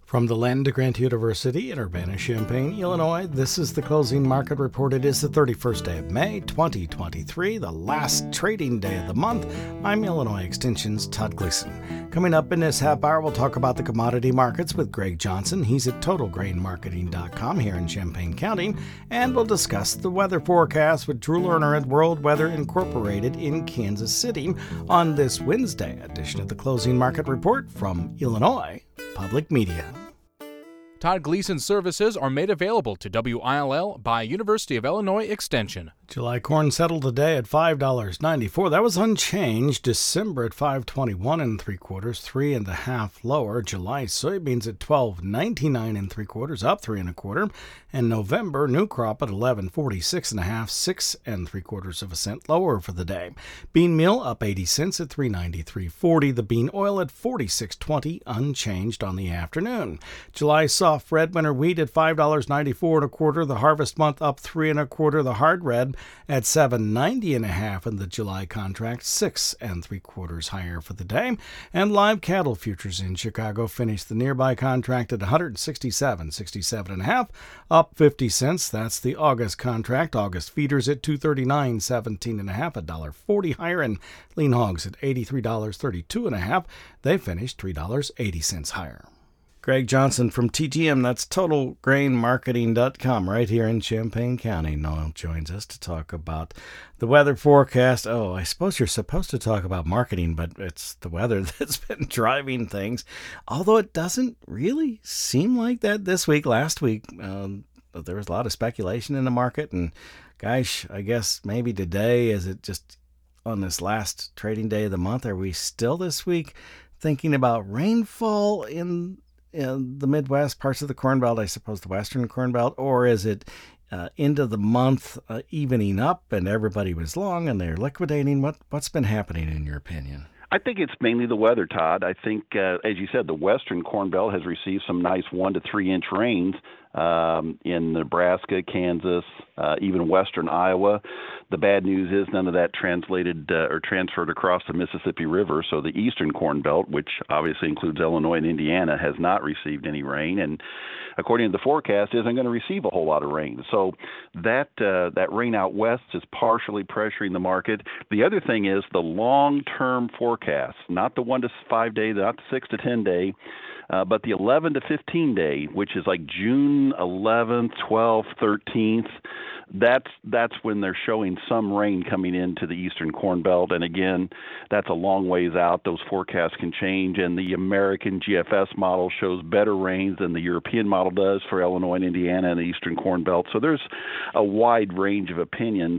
From the Land Grant University in Urbana-Champaign, Illinois, this is the Closing Market Report. It is the 31st day of May, 2023, the last trading day of the month. I'm Illinois Extension's Todd Gleason. Coming up in this half hour, we'll talk about the commodity markets with Greg Johnson. He's at TotalGrainMarketing.com here in Champaign County. And we'll discuss the weather forecast with Drew Lerner at World Weather Incorporated in Kansas City on this Wednesday edition of the Closing Market Report from Illinois Public Media. Todd Gleason services are made available to WILL by University of Illinois Extension. July corn settled today at $5.94. That was unchanged. December at $5.21 3/4, 3 1/2 lower. July soybeans at $12.99 3/4, up 3 1/4. And November new crop at $11.46 1/2, 6 3/4 cents lower for the day. Bean meal up 80 cents at $3.93.40. The bean oil at $46.20, unchanged on the afternoon. July soft red winter wheat at $5.94 1/4. The harvest month up 3 1/4. The hard red at $7.90 1/2 in the July contract, 6 3/4 higher for the day. And live cattle futures in Chicago finished the nearby contract at $167.67 1/2, up 50 cents. That's the August contract. August feeders at $239.17 1/2, $1.40 higher, and lean hogs at $83.32 1/2. They finished $3.80 higher. Greg Johnson from TGM, that's TotalGrainMarketing.com, right here in Champaign County. Noel joins us to talk about the weather forecast. Oh, I suppose you're supposed to talk about marketing, but it's the weather that's been driving things. Although it doesn't really seem like that this week. Last week, there was a lot of speculation in the market. And gosh, I guess maybe today, is it just on this last trading day of the month, are we still this week thinking about rainfall in the Midwest, parts of the Corn Belt, I suppose the Western Corn Belt, or is it end of the month evening up and everybody was long and they're liquidating? What's been happening in your opinion? I think it's mainly the weather, Todd. I think, as you said, the Western Corn Belt has received some nice 1 to 3 inch rains in Nebraska, Kansas, even western Iowa. The bad news is none of that translated or transferred across the Mississippi River. So the Eastern Corn Belt, which obviously includes Illinois and Indiana, has not received any rain, and according to the forecast, isn't going to receive a whole lot of rain. So that rain out west is partially pressuring the market. The other thing is the long-term forecast, not the 1 to 5 day, not the 6 to 10 day, but the 11 to 15 day, which is like June 11th, 12th, 13th. That's when they're showing some rain coming into the Eastern Corn Belt. And again, that's a long ways out. Those forecasts can change. And the American GFS model shows better rains than the European model does for Illinois and Indiana and the Eastern Corn Belt. So there's a wide range of opinions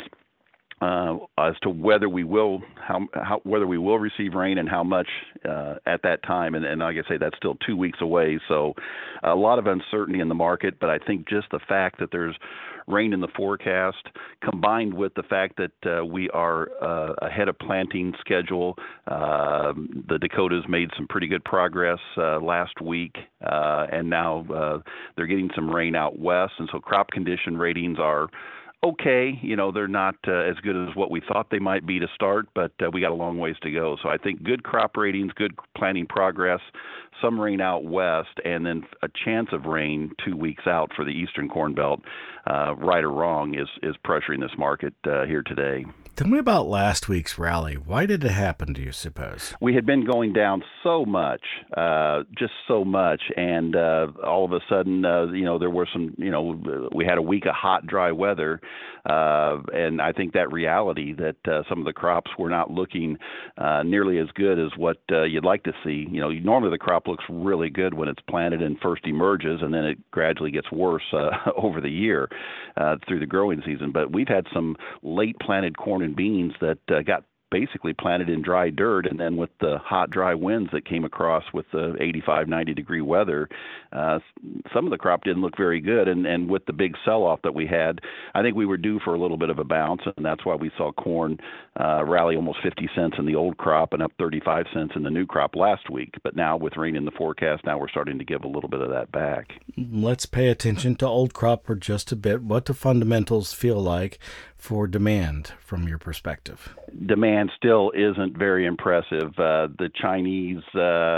as to whether we will whether we will receive rain and how much at that time. And like I say, that's still 2 weeks away. So a lot of uncertainty in the market. But I think just the fact that there's rain in the forecast, combined with the fact that we are ahead of planting schedule. The Dakotas made some pretty good progress last week, and now they're getting some rain out west. And so crop condition ratings are okay. They're not as good as what we thought they might be to start, but we got a long ways to go. So I think good crop ratings, good planting progress, some rain out west, and then a chance of rain 2 weeks out for the Eastern Corn Belt, right or wrong, is pressuring this market here today. Tell me about last week's rally. Why did it happen, do you suppose? We had been going down so much, just so much, and all of a sudden, there were some, we had a week of hot, dry weather, and I think that reality that some of the crops were not looking nearly as good as what you'd like to see. Normally the crop looks really good when it's planted and first emerges, and then it gradually gets worse over the year through the growing season. But we've had some late planted corn and beans that got basically planted in dry dirt, and then with the hot, dry winds that came across with the 85, 90-degree weather, some of the crop didn't look very good. And with the big sell-off that we had, I think we were due for a little bit of a bounce, and that's why we saw corn rally almost 50 cents in the old crop and up 35 cents in the new crop last week. But now with rain in the forecast, now we're starting to give a little bit of that back. Let's pay attention to old crop for just a bit. What do fundamentals feel like for demand from your perspective? Demand still isn't very impressive. The Chinese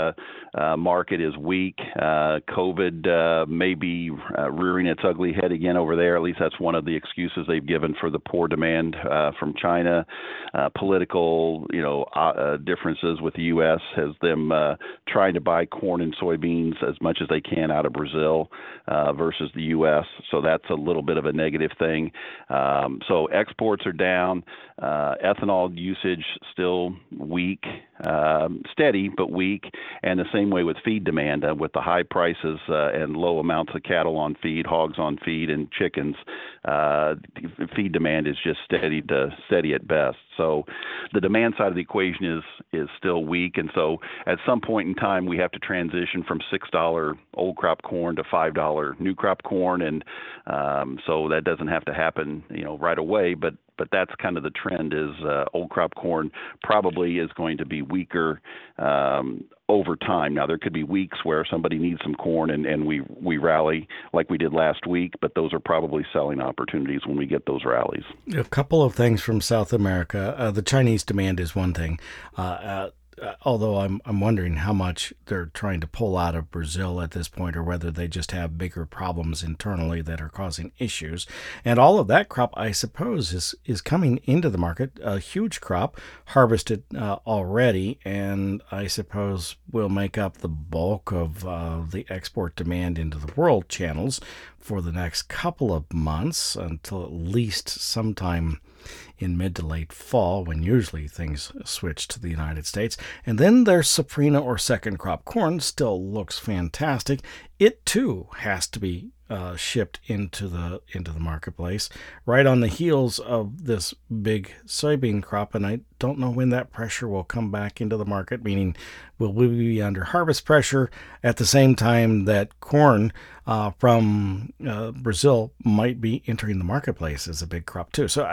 market is weak. COVID may be rearing its ugly head again over there. At least that's one of the excuses they've given for the poor demand from China. Political, differences with the U.S. has them trying to buy corn and soybeans as much as they can out of Brazil versus the U.S. So that's a little bit of a negative thing. So exports are down. Ethanol usage still weak, steady but weak, and the same way with feed demand. With the high prices and low amounts of cattle on feed, hogs on feed, and chickens, feed demand is just steady at best. So the demand side of the equation is still weak, and so at some point in time we have to transition from $6 old crop corn to $5 new crop corn, and so that doesn't have to happen right away, but that's kind of the trend. Is old crop corn probably is going to be weaker over time. Now, there could be weeks where somebody needs some corn and we rally like we did last week, but those are probably selling opportunities when we get those rallies. A couple of things from South America. The Chinese demand is one thing. Although I'm wondering how much they're trying to pull out of Brazil at this point, or whether they just have bigger problems internally that are causing issues. And all of that crop, I suppose, is coming into the market, a huge crop, harvested already, and I suppose will make up the bulk of the export demand into the world channels for the next couple of months, until at least sometime in mid to late fall, when usually things switch to the United States. And then there's Safrinha, or second crop corn. Still looks fantastic. It too has to be shipped into the marketplace right on the heels of this big soybean crop, and I don't know when that pressure will come back into the market. Meaning, will we be under harvest pressure at the same time that corn from Brazil might be entering the marketplace as a big crop too? So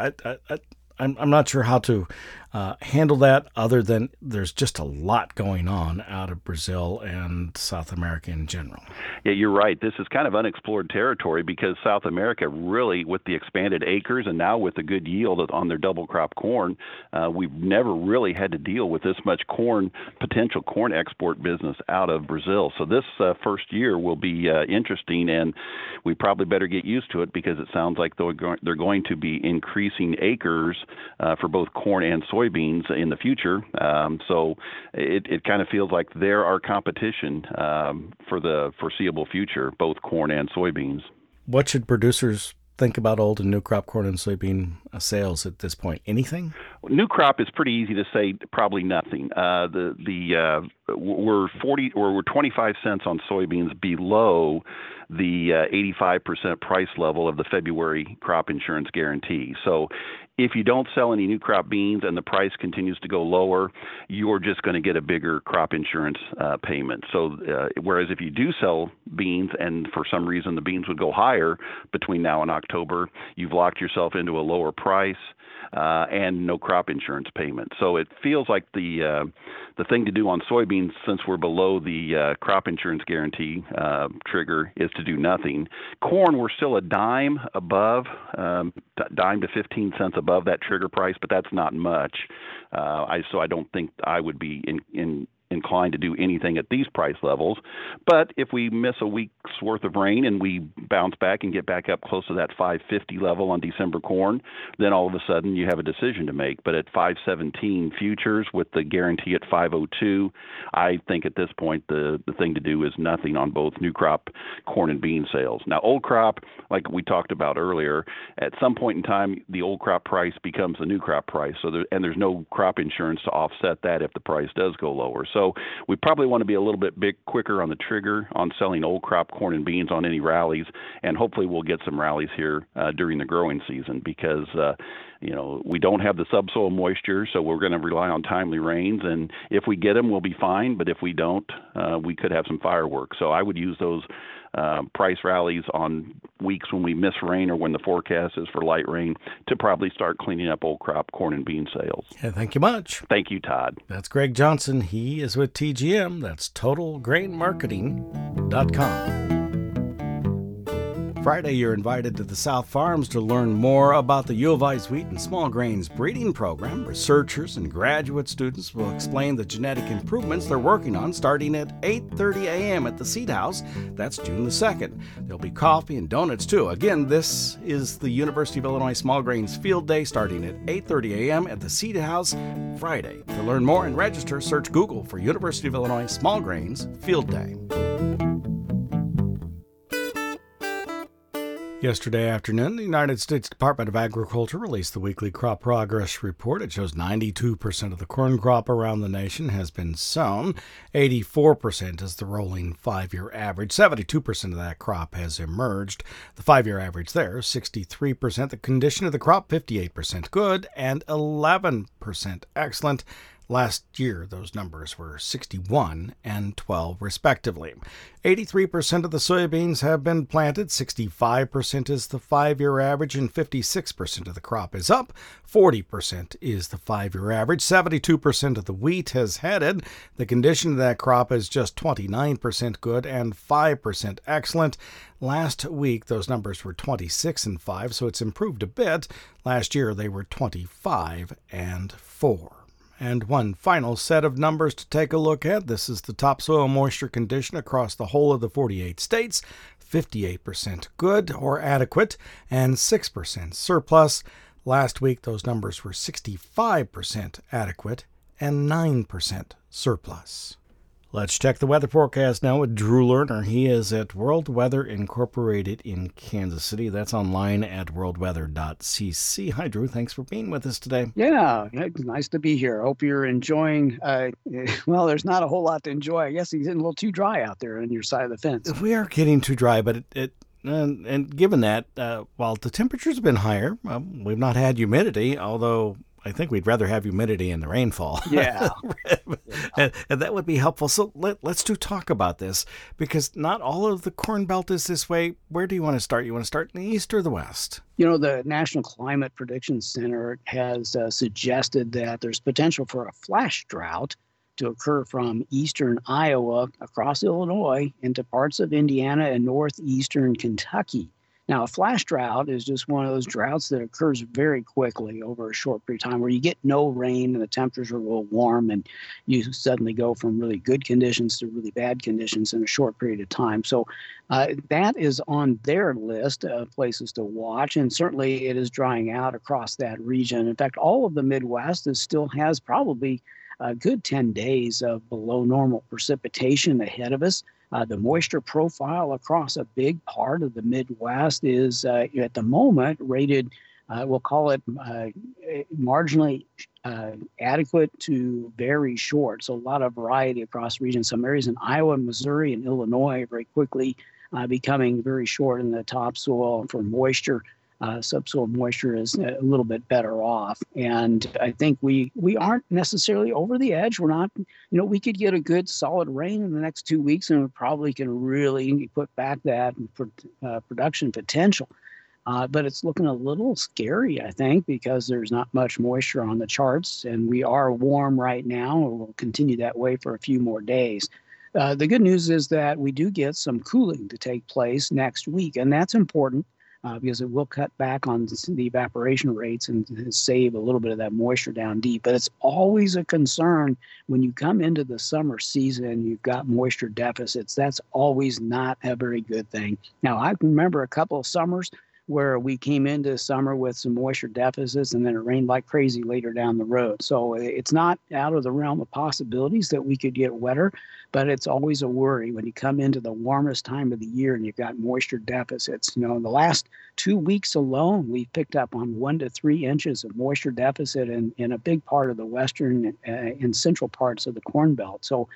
I'm not sure how to handle that, other than there's just a lot going on out of Brazil and South America in general. Yeah, you're right. This is kind of unexplored territory, because South America really, with the expanded acres and now with the good yield on their double crop corn, we've never really had to deal with this much potential corn export business out of Brazil. So this first year will be interesting, and we probably better get used to it, because it sounds like they're going to be increasing acres for both corn and soybeans in the future. So it kind of feels like they're our competition for the foreseeable future, both corn and soybeans. What should producers think about old and new crop corn and soybean sales at this point? Anything? New crop is pretty easy to say. Probably nothing. We're 25 cents on soybeans below the 85% price level of the February crop insurance guarantee. So if you don't sell any new crop beans and the price continues to go lower, you're just going to get a bigger crop insurance payment. So whereas if you do sell beans and for some reason the beans would go higher between now and October, you've locked yourself into a lower price and no crop insurance payment. So it feels like the thing to do on soybeans, since we're below the crop insurance guarantee trigger, is to do nothing. Corn, we're still a dime above, dime to 15 cents above that trigger price, but that's not much. So I don't think I would be inclined to do anything at these price levels. But if we miss a week's worth of rain and we bounce back and get back up close to that 550 level on December corn, then all of a sudden you have a decision to make. But at 517 futures with the guarantee at 502, I think at this point the thing to do is nothing on both new crop corn and bean sales. Now, old crop, like we talked about earlier, at some point in time the old crop price becomes the new crop price. So there's no crop insurance to offset that if the price does go lower. So we probably want to be a little bit quicker on the trigger on selling old crop corn and beans on any rallies, and hopefully we'll get some rallies here during the growing season, because we don't have the subsoil moisture, so we're going to rely on timely rains, and if we get them, we'll be fine, but if we don't, we could have some fireworks. So I would use those price rallies on weeks when we miss rain or when the forecast is for light rain to probably start cleaning up old crop corn and bean sales. Yeah, thank you much. Thank you, Todd. That's Greg Johnson. He is with TGM. That's TotalGrainMarketing.com. Friday, you're invited to the South Farms to learn more about the U of I's wheat and small grains breeding program. Researchers and graduate students will explain the genetic improvements they're working on starting at 8:30 a.m. at the Seed House. That's June the 2nd. There'll be coffee and donuts, too. Again, this is the University of Illinois Small Grains Field Day starting at 8:30 a.m. at the Seed House Friday. To learn more and register, search Google for University of Illinois Small Grains Field Day. Yesterday afternoon, the United States Department of Agriculture released the weekly crop progress report. It shows 92% of the corn crop around the nation has been sown. 84% is the rolling 5-year average. 72% of that crop has emerged. The 5-year average there, 63%. The condition of the crop, 58% good and 11% excellent. Last year, those numbers were 61 and 12, respectively. 83% of the soybeans have been planted, 65% is the 5-year average, and 56% of the crop is up. 40% is the 5-year average. 72% of the wheat has headed. The condition of that crop is just 29% good and 5% excellent. Last week, those numbers were 26 and 5, so it's improved a bit. Last year, they were 25 and 4. And one final set of numbers to take a look at. This is the topsoil moisture condition across the whole of the 48 states. 58% good or adequate and 6% surplus. Last week, those numbers were 65% adequate and 9% surplus. Let's check the weather forecast now with Drew Lerner. He is at World Weather Incorporated in Kansas City. That's online at worldweather.cc. Hi, Drew. Thanks for being with us today. Yeah, nice to be here. Hope you're enjoying. Well, there's not a whole lot to enjoy. I guess it's getting a little too dry out there on your side of the fence. We are getting too dry, but and given that, while the temperatures have been higher, we've not had humidity, although I think we'd rather have humidity in the rainfall. Yeah. and that would be helpful. So let's talk about this, because not all of the Corn Belt is this way. Where do you want to start? You want to start in the east or the west? You know, the National Climate Prediction Center has suggested that there's potential for a flash drought to occur from eastern Iowa across Illinois into parts of Indiana and northeastern Kentucky. Now, a flash drought is just one of those droughts that occurs very quickly over a short period of time, where you get no rain and the temperatures are a little warm and you suddenly go from really good conditions to really bad conditions in a short period of time. So that is on their list of places to watch, and certainly it is drying out across that region. In fact, all of the Midwest still has probably a good 10 days of below normal precipitation ahead of us. The moisture profile across a big part of the Midwest is at the moment rated, we'll call it marginally adequate to very short. So a lot of variety across regions. Some areas in Iowa, Missouri, and Illinois are very quickly becoming very short in the topsoil for moisture. Subsoil moisture is a little bit better off. And I think we aren't necessarily over the edge. We're not, we could get a good solid rain in the next 2 weeks and we probably can really put back that production potential. But it's looking a little scary, I think, because there's not much moisture on the charts and we are warm right now, and we'll continue that way for a few more days. The good news is that we do get some cooling to take place next week, and that's important. Because it will cut back on the evaporation rates and save a little bit of that moisture down deep. But it's always a concern when you come into the summer season, you've got moisture deficits. That's always not a very good thing. Now, I can remember a couple of summers where we came into summer with some moisture deficits and then it rained like crazy later down the road. So it's not out of the realm of possibilities that we could get wetter, but it's always a worry when you come into the warmest time of the year and you've got moisture deficits. In the last 2 weeks alone, we've picked up on 1 to 3 inches of moisture deficit in a big part of the western and central parts of the Corn Belt. So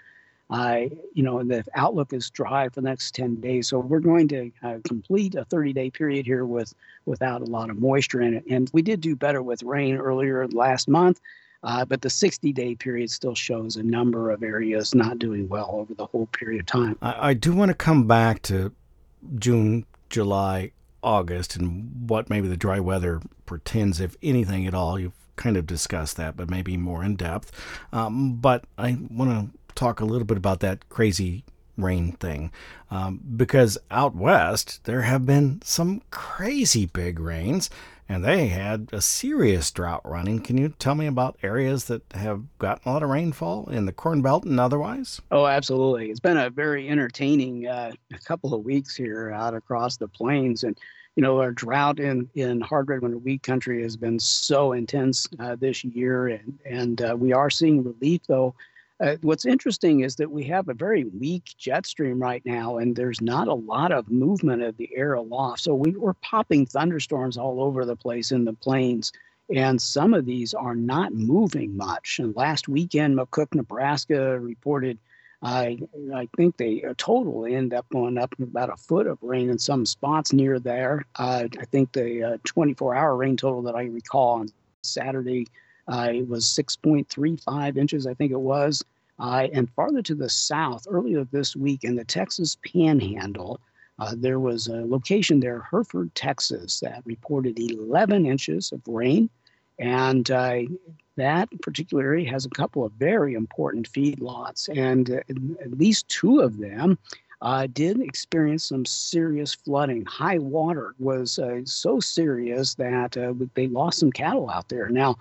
the outlook is dry for the next 10 days. So we're going to complete a 30-day period here without a lot of moisture in it. And we did do better with rain earlier last month, but the 60-day period still shows a number of areas not doing well over the whole period of time. I do want to come back to June, July, August, and what maybe the dry weather portends, if anything at all. You've kind of discussed that, but maybe more in depth. But I want to talk a little bit about that crazy rain thing, because out west there have been some crazy big rains, and they had a serious drought running. Can you tell me about areas that have gotten a lot of rainfall in the Corn Belt and otherwise? Oh, absolutely. It's been a very entertaining couple of weeks here out across the plains. And, our drought in hard red winter wheat country has been so intense this year. And we are seeing relief, though. What's interesting is that we have a very weak jet stream right now, and there's not a lot of movement of the air aloft. So we're popping thunderstorms all over the place in the plains, and some of these are not moving much. And last weekend, McCook, Nebraska reported, I think they total end up going up about a foot of rain in some spots near there. I think the 24-hour rain total that I recall on Saturday it was 6.35 inches, I think it was. And farther to the south, earlier this week in the Texas Panhandle, there was a location there, Hereford, Texas, that reported 11 inches of rain. And that particular area has a couple of very important feedlots, and at least two of them did experience some serious flooding. High water was so serious that they lost some cattle out there. Now,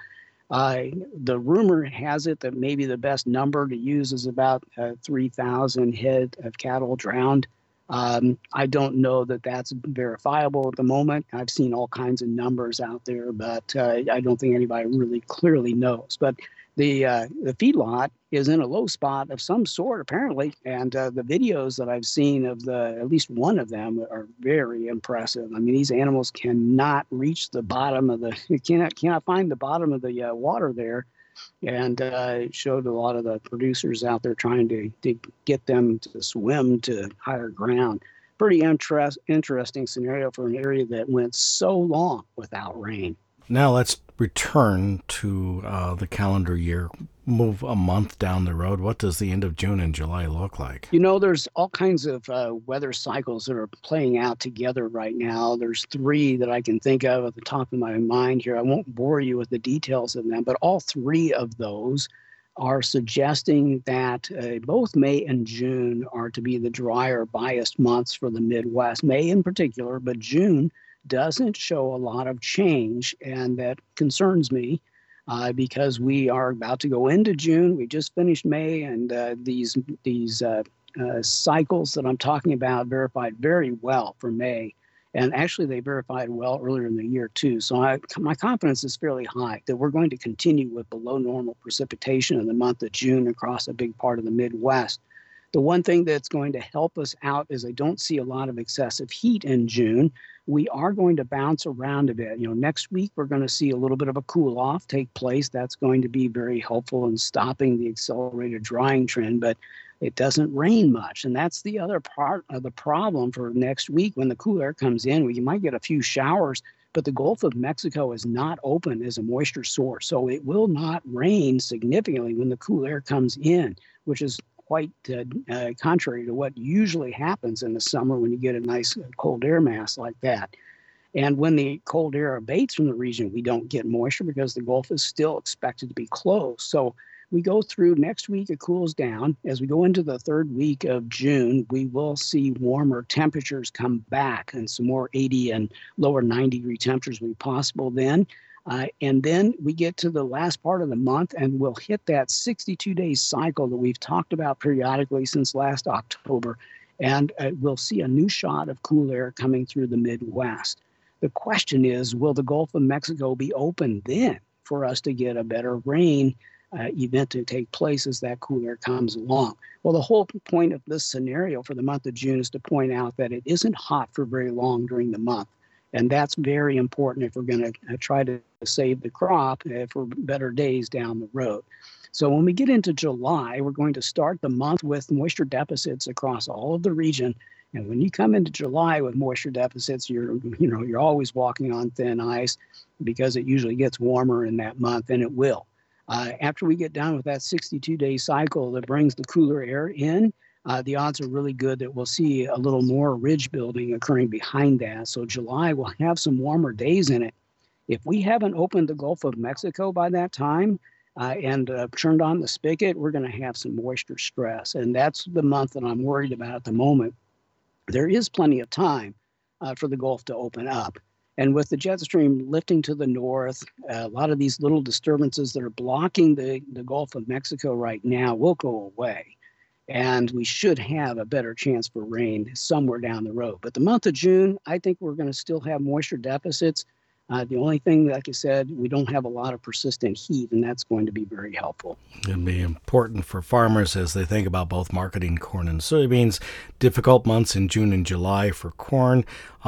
the rumor has it that maybe the best number to use is about 3,000 head of cattle drowned. I don't know that that's verifiable at the moment. I've seen all kinds of numbers out there, but I don't think anybody really clearly knows. But the feedlot is in a low spot of some sort, apparently, and the videos that I've seen of at least one of them are very impressive. I mean, these animals cannot reach the bottom of cannot find the bottom of the water there, and it showed a lot of the producers out there trying to get them to swim to higher ground. Pretty interesting scenario for an area that went so long without rain. Now let's return to the calendar year, move a month down the road. What does the end of June and July look like? There's all kinds of weather cycles that are playing out together right now. There's three that I can think of at the top of my mind here. I won't bore you with the details of them, but all three of those are suggesting that both May and June are to be the drier, biased months for the Midwest. May in particular, but June doesn't show a lot of change, and that concerns me because we are about to go into June. We just finished May, and these cycles that I'm talking about verified very well for May, and actually they verified well earlier in the year too. So my confidence is fairly high that we're going to continue with below normal precipitation in the month of June across a big part of the Midwest. The one thing that's going to help us out is I don't see a lot of excessive heat in June. We are going to bounce around a bit. Next week, we're going to see a little bit of a cool off take place. That's going to be very helpful in stopping the accelerated drying trend, but it doesn't rain much. And that's the other part of the problem for next week. When the cool air comes in, we might get a few showers, but the Gulf of Mexico is not open as a moisture source. So it will not rain significantly when the cool air comes in, which is quite contrary to what usually happens in the summer when you get a nice cold air mass like that. And when the cold air abates from the region, we don't get moisture because the Gulf is still expected to be closed. So we go through next week, it cools down. As we go into the third week of June, we will see warmer temperatures come back, and some more 80 and lower 90-degree temperatures will be possible then. And then we get to the last part of the month, and we'll hit that 62-day cycle that we've talked about periodically since last October. And we'll see a new shot of cool air coming through the Midwest. The question is, will the Gulf of Mexico be open then for us to get a better rain event to take place as that cool air comes along? Well, the whole point of this scenario for the month of June is to point out that it isn't hot for very long during the month. And that's very important if we're going to try to save the crop for better days down the road. So when we get into July, we're going to start the month with moisture deficits across all of the region. And when you come into July with moisture deficits, you're always walking on thin ice because it usually gets warmer in that month, and it will. After we get done with that 62-day cycle that brings the cooler air in, the odds are really good that we'll see a little more ridge building occurring behind that. So July will have some warmer days in it. If we haven't opened the Gulf of Mexico by that time, and turned on the spigot, we're going to have some moisture stress. And that's the month that I'm worried about at the moment. There is plenty of time for the Gulf to open up. And with the jet stream lifting to the north, a lot of these little disturbances that are blocking the Gulf of Mexico right now will go away. And we should have a better chance for rain somewhere down the road. But the month of June, I think we're going to still have moisture deficits. The only thing, like I said, we don't have a lot of persistent heat, and that's going to be very helpful. It'll be important for farmers as they think about both marketing corn and soybeans. Difficult months in June and July for corn.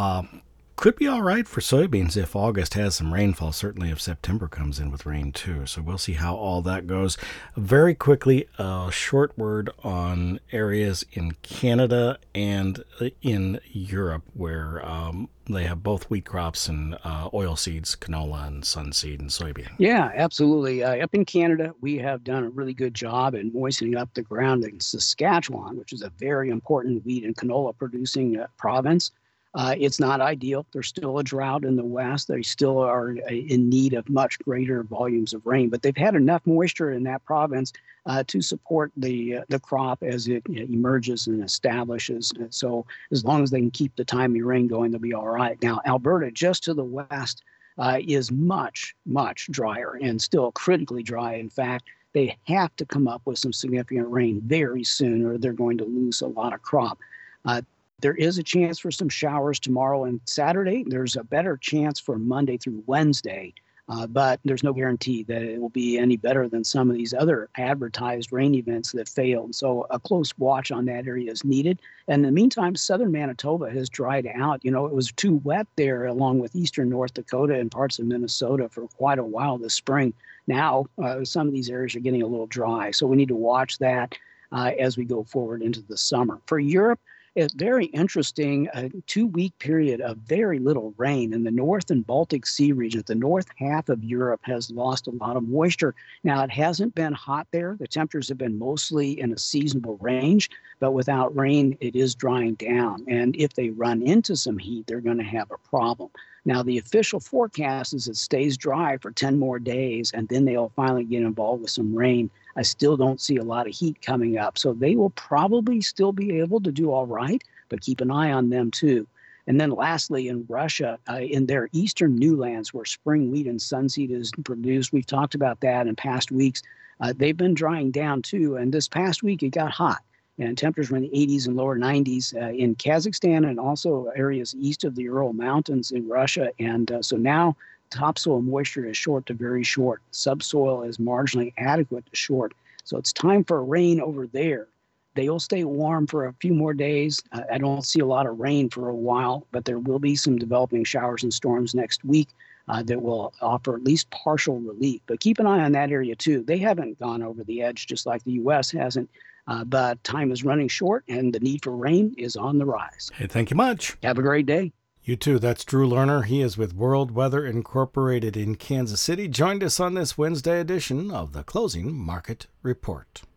Could be all right for soybeans if August has some rainfall, certainly if September comes in with rain too. So we'll see how all that goes. Very quickly, a short word on areas in Canada and in Europe where they have both wheat crops and oil seeds, canola and sunseed and soybean. Yeah, absolutely. Up in Canada, we have done a really good job in moistening up the ground in Saskatchewan, which is a very important wheat and canola producing province. It's not ideal. There's still a drought in the west. They still are in need of much greater volumes of rain, but they've had enough moisture in that province to support the crop as it emerges and establishes. So as long as they can keep the timely rain going, they'll be all right. Now, Alberta, just to the west, is much, much drier and still critically dry. In fact, they have to come up with some significant rain very soon or they're going to lose a lot of crop. There is a chance for some showers tomorrow and Saturday. There's a better chance for Monday through Wednesday, but there's no guarantee that it will be any better than some of these other advertised rain events that failed. So a close watch on that area is needed. And in the meantime, southern Manitoba has dried out. It was too wet there along with eastern North Dakota and parts of Minnesota for quite a while this spring. Now, some of these areas are getting a little dry. So we need to watch that as we go forward into the summer. For Europe, it's very interesting, a 2-week period of very little rain in the North and Baltic Sea region. The north half of Europe has lost a lot of moisture. Now, it hasn't been hot there. The temperatures have been mostly in a seasonable range, but without rain, it is drying down. And if they run into some heat, they're going to have a problem. Now, the official forecast is it stays dry for 10 more days, and then they'll finally get involved with some rain. I still don't see a lot of heat coming up. So they will probably still be able to do all right, but keep an eye on them too. And then lastly, in Russia, in their eastern newlands where spring wheat and sunseed is produced, we've talked about that in past weeks. They've been drying down too. And this past week, it got hot. And temperatures were in the 80s and lower 90s in Kazakhstan and also areas east of the Ural Mountains in Russia. And so now topsoil moisture is short to very short. Subsoil is marginally adequate to short. So it's time for rain over there. They will stay warm for a few more days. I don't see a lot of rain for a while, but there will be some developing showers and storms next week that will offer at least partial relief. But keep an eye on that area too. They haven't gone over the edge just like the U.S. hasn't. But time is running short and the need for rain is on the rise. Hey, thank you much. Have a great day. You too. That's Drew Lerner. He is with World Weather Incorporated in Kansas City. Joined us on this Wednesday edition of the Closing Market Report.